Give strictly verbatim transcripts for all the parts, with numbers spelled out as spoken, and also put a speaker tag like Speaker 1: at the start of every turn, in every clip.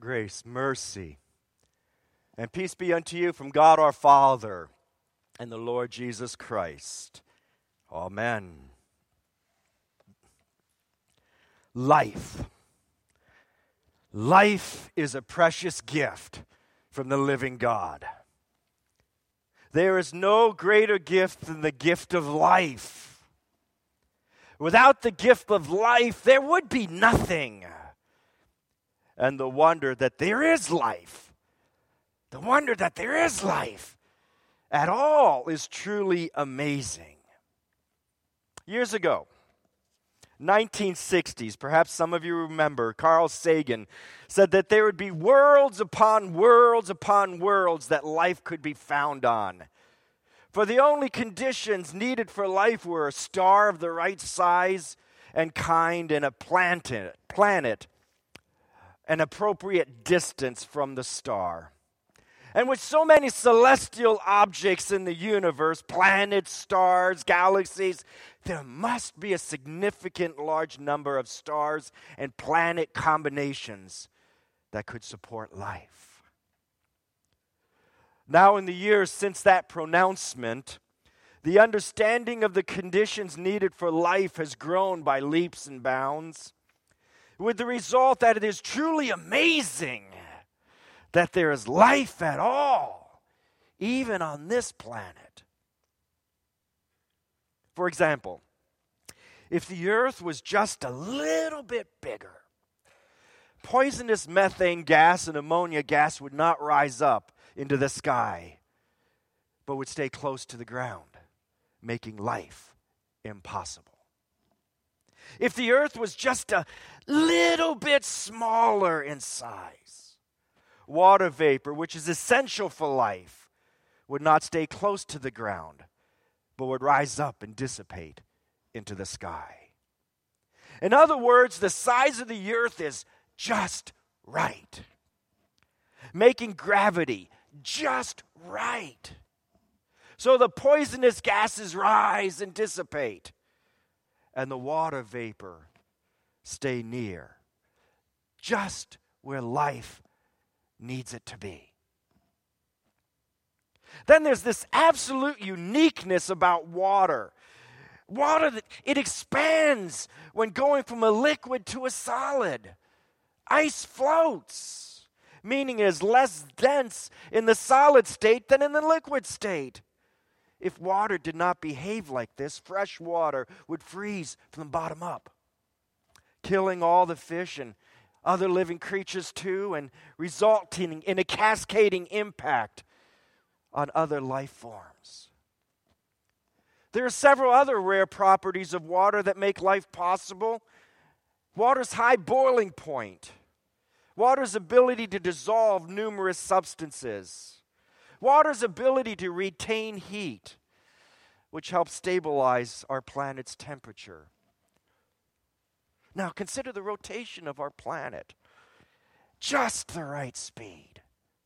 Speaker 1: Grace, mercy, and peace be unto you from God our Father and the Lord Jesus Christ. Amen. Life. Life is a precious gift from the living God. There is no greater gift than the gift of life. Without the gift of life, there would be nothing. And the wonder that there is life, the wonder that there is life at all is truly amazing. Years ago, nineteen sixties, perhaps some of you remember, Carl Sagan said that there would be worlds upon worlds upon worlds that life could be found on. For the only conditions needed for life were a star of the right size and kind and a planet, planet an appropriate distance from the star. And with so many celestial objects in the universe, planets, stars, galaxies, there must be a significant large number of stars and planet combinations that could support life. Now, in the years since that pronouncement, the understanding of the conditions needed for life has grown by leaps and bounds, with the result that it is truly amazing that there is life at all, even on this planet. For example, if the earth was just a little bit bigger, poisonous methane gas and ammonia gas would not rise up into the sky, but would stay close to the ground, making life impossible. If the earth was just a little bit smaller in size, water vapor, which is essential for life, would not stay close to the ground, but would rise up and dissipate into the sky. In other words, the size of the earth is just right, making gravity just right. So the poisonous gases rise and dissipate, and the water vapor stay near, just where life needs it to be. Then there's this absolute uniqueness about water. Water, that it expands when going from a liquid to a solid. Ice floats, meaning it is less dense in the solid state than in the liquid state. If water did not behave like this, fresh water would freeze from the bottom up, killing all the fish and other living creatures too, and resulting in a cascading impact on other life forms. There are several other rare properties of water that make life possible. Water's high boiling point, water's ability to dissolve numerous substances, water's ability to retain heat, which helps stabilize our planet's temperature. Now, consider the rotation of our planet. Just the right speed.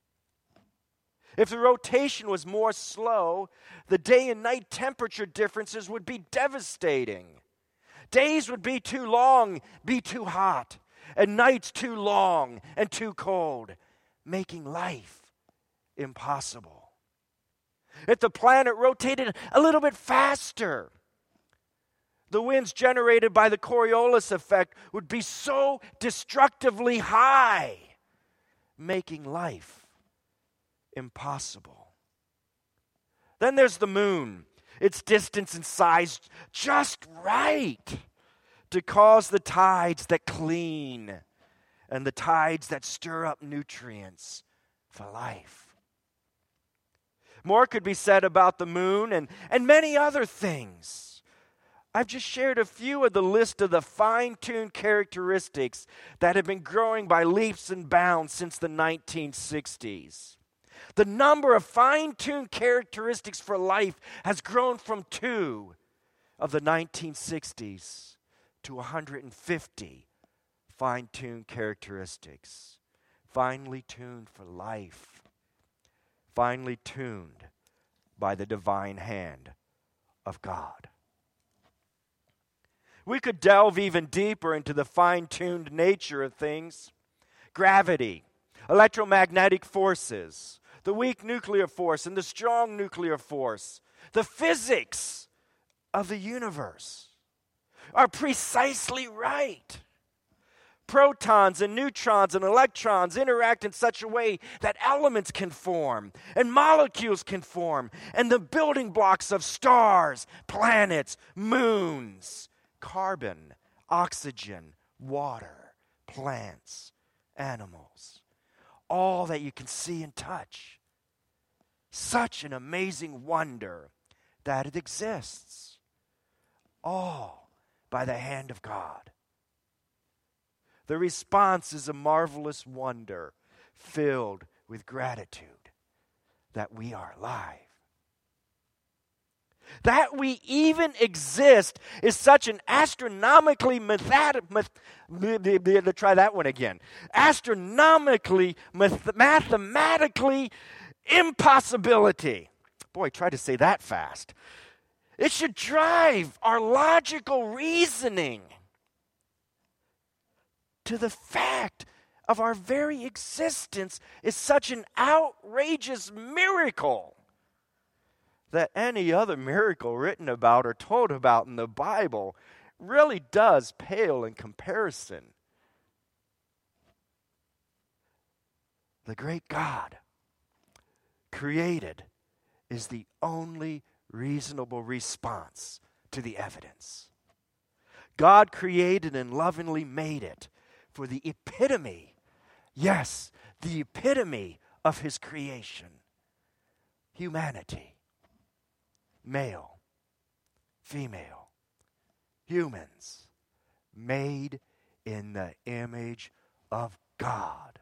Speaker 1: If the rotation was more slow, the day and night temperature differences would be devastating. Days would be too long, be too hot, and nights too long and too cold, making life impossible. If the planet rotated a little bit faster, the winds generated by the Coriolis effect would be so destructively high, making life impossible. Then there's the moon. Its distance and size just right to cause the tides that clean and the tides that stir up nutrients for life. More could be said about the moon and, and many other things. I've just shared a few of the list of the fine-tuned characteristics that have been growing by leaps and bounds since the nineteen sixties. The number of fine-tuned characteristics for life has grown from two of the nineteen sixties to one hundred fifty fine-tuned characteristics. Finely tuned for life. Finely tuned by the divine hand of God. We could delve even deeper into the fine-tuned nature of things. Gravity. electromagnetic forces, the weak nuclear force and the strong nuclear force, the physics of the universe are precisely right. Protons and neutrons and electrons interact in such a way that elements can form and molecules can form, and the building blocks of stars, planets, moons, carbon, oxygen, water, plants, animals, all that you can see and touch. Such an amazing wonder that it exists, all by the hand of God. The response is a marvelous wonder filled with gratitude that we are alive. That we even exist is such an astronomically mathematic, math, math, try that one again. Astronomically, math, mathematically impossibility. Boy, try to say that fast. It should drive our logical reasoning to the fact of our very existence is such an outrageous miracle that any other miracle written about or told about in the Bible really does pale in comparison. The great God created is the only reasonable response to the evidence. God created and lovingly made it for the epitome, yes, the epitome of his creation, humanity, male, female, humans, made in the image of God.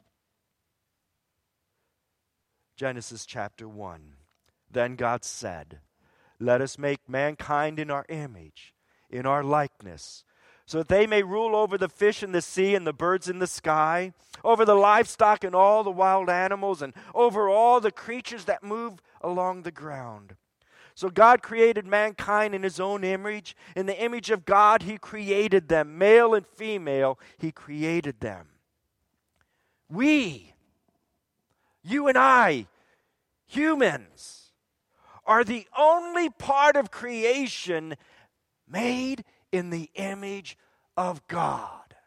Speaker 1: Genesis chapter one. Then God said, "Let us make mankind in our image, in our likeness, so that they may rule over the fish in the sea and the birds in the sky, over the livestock and all the wild animals, and over all the creatures that move along the ground." So God created mankind in his own image. In the image of God, he created them. Male and female, he created them. We, you and I, humans, are the only part of creation made in the image of God.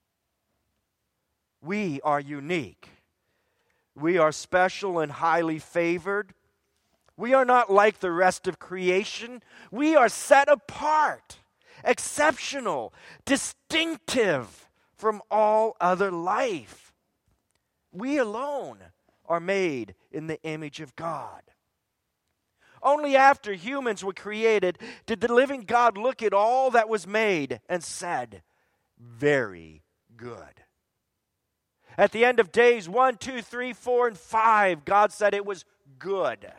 Speaker 1: We are unique. We are special and highly favored. We are not like the rest of creation. We are set apart, exceptional, distinctive from all other life. We alone are made in the image of God. Only after humans were created did the living God look at all that was made and said, "Very good." At the end of days one, two, three, four, and five, God said it was good.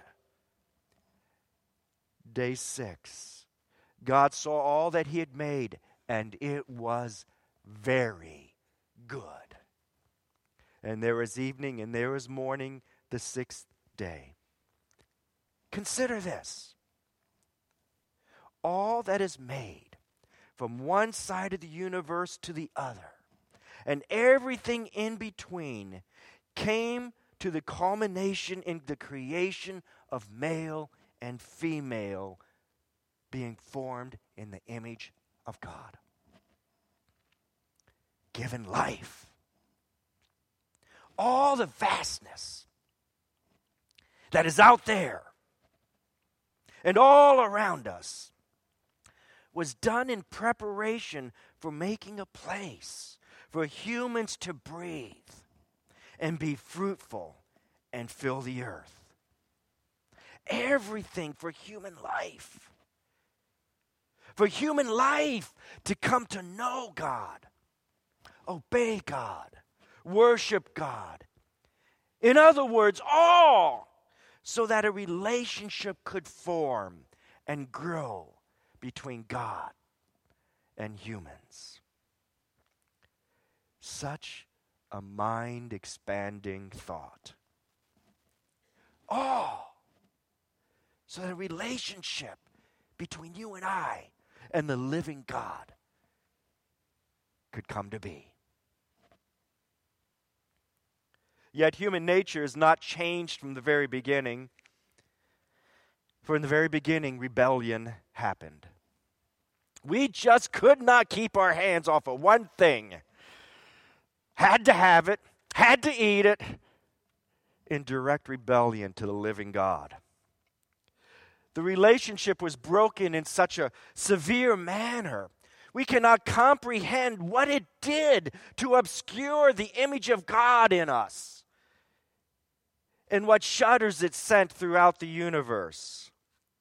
Speaker 1: Day six, God saw all that he had made, and it was very good. And there was evening and there was morning the sixth day. Consider this. All that is made from one side of the universe to the other, and everything in between, came to the culmination in the creation of male and female being formed in the image of God. Given life. All the vastness that is out there and all around us was done in preparation for making a place for humans to breathe and be fruitful and fill the earth. Everything for human life. For human life to come to know God, obey God, worship God. In other words, all so that a relationship could form and grow between God and humans. Such a mind-expanding thought. All so that a relationship between you and I and the living God could come to be. Yet human nature is not changed from the very beginning. For in the very beginning, rebellion happened. We just could not keep our hands off of one thing. Had to have it, had to eat it, in direct rebellion to the living God. The relationship was broken in such a severe manner. We cannot comprehend what it did to obscure the image of God in us and what shudders it sent throughout the universe.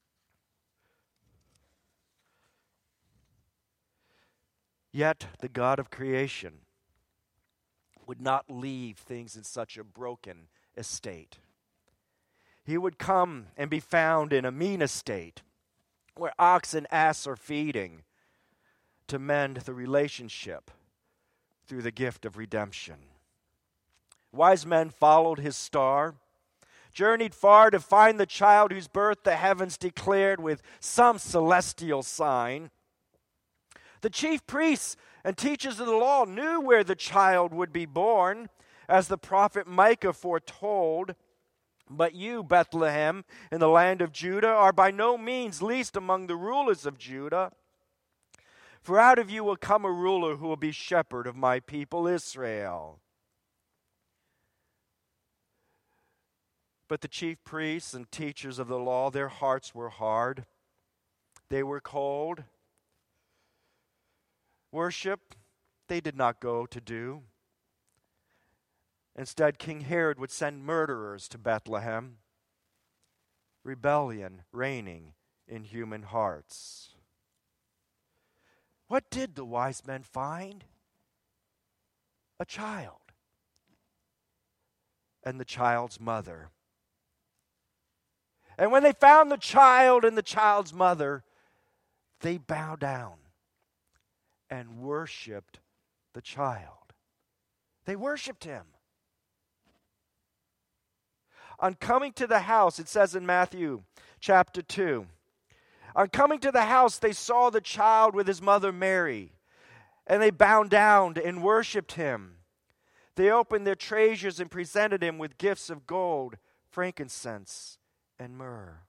Speaker 1: Yet the God of creation would not leave things in such a broken estate. He would come and be found in a mean estate where ox and ass are feeding to mend the relationship through the gift of redemption. Wise men followed his star, journeyed far to find the child whose birth the heavens declared with some celestial sign. The chief priests and teachers of the law knew where the child would be born, as the prophet Micah foretold. But you, Bethlehem, in the land of Judah, are by no means least among the rulers of Judah. For out of you will come a ruler who will be shepherd of my people Israel. But the chief priests and teachers of the law, their hearts were hard. They were cold. Worship, they did not go to do. Instead, King Herod would send murderers to Bethlehem. Rebellion reigning in human hearts. What did the wise men find? A child. And the child's mother. And when they found the child and the child's mother, they bowed down and worshiped the child. They worshiped him. On coming to the house, it says in Matthew chapter two, on coming to the house, they saw the child with his mother Mary, and they bowed down and worshiped him. They opened their treasures and presented him with gifts of gold, frankincense, and myrrh.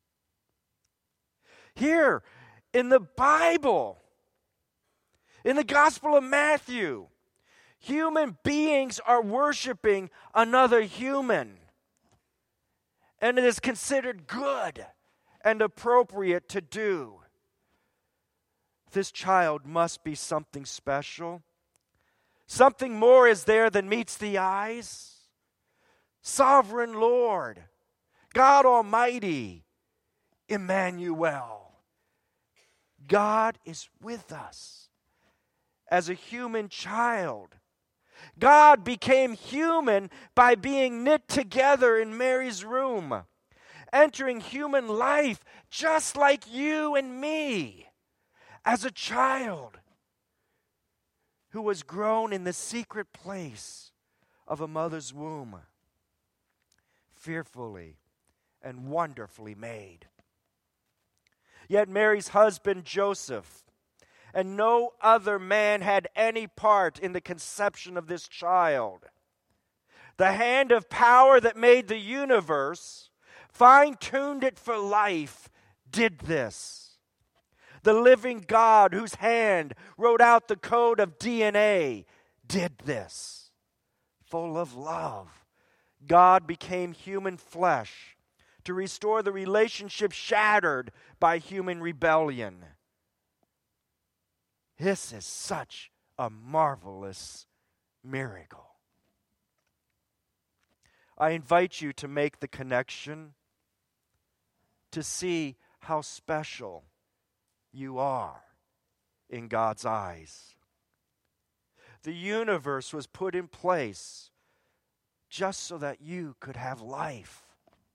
Speaker 1: Here in the Bible, in the Gospel of Matthew, human beings are worshiping another human. And it is considered good and appropriate to do. This child must be something special. Something more is there than meets the eyes. Sovereign Lord, God Almighty, Emmanuel. God is with us as a human child. God became human by being knit together in Mary's womb, entering human life just like you and me, as a child who was grown in the secret place of a mother's womb, fearfully and wonderfully made. Yet Mary's husband Joseph and no other man had any part in the conception of this child. The hand of power that made the universe, fine-tuned it for life, did this. The living God whose hand wrote out the code of D N A did this. Full of love, God became human flesh to restore the relationship shattered by human rebellion. This is such a marvelous miracle. I invite you to make the connection, to see how special you are in God's eyes. The universe was put in place just so that you could have life.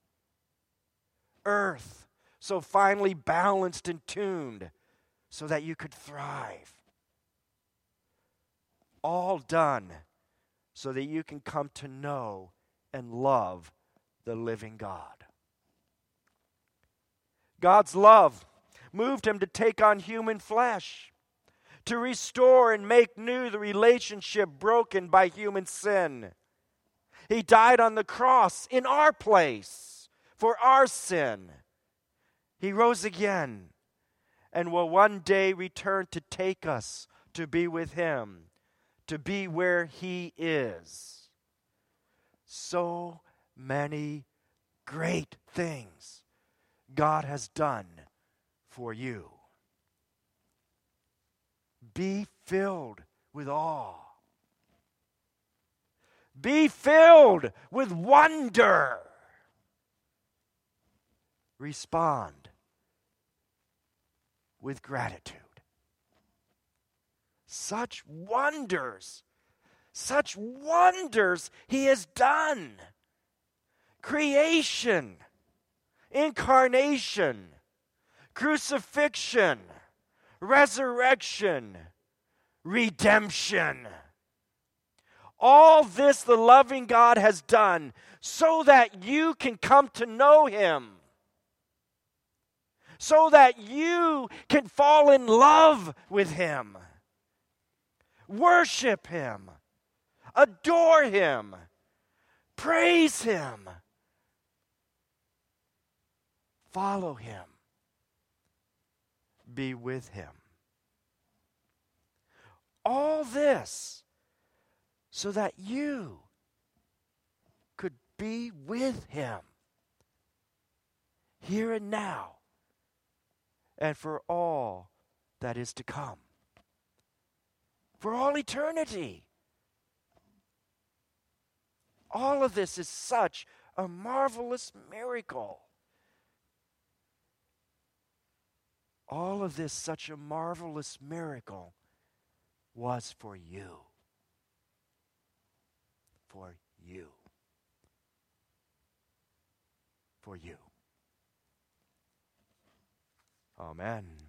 Speaker 1: Earth so finely balanced and tuned so that you could thrive. All done so that you can come to know and love the living God. God's love moved him to take on human flesh, to restore and make new the relationship broken by human sin. He died on the cross in our place for our sin. He rose again and will one day return to take us to be with Him, to be where He is. So many great things God has done for you. Be filled with awe. Be filled with wonder. Respond with gratitude. Such wonders, such wonders He has done. Creation, incarnation, crucifixion, resurrection, redemption. All this the loving God has done so that you can come to know Him, so that you can fall in love with Him, worship Him, adore Him, praise Him, follow Him, be with Him. All this so that you could be with Him here and now and for all that is to come, for all eternity. All of this is such a marvelous miracle. All of this, such a marvelous miracle, was for you. For you. For you. Amen.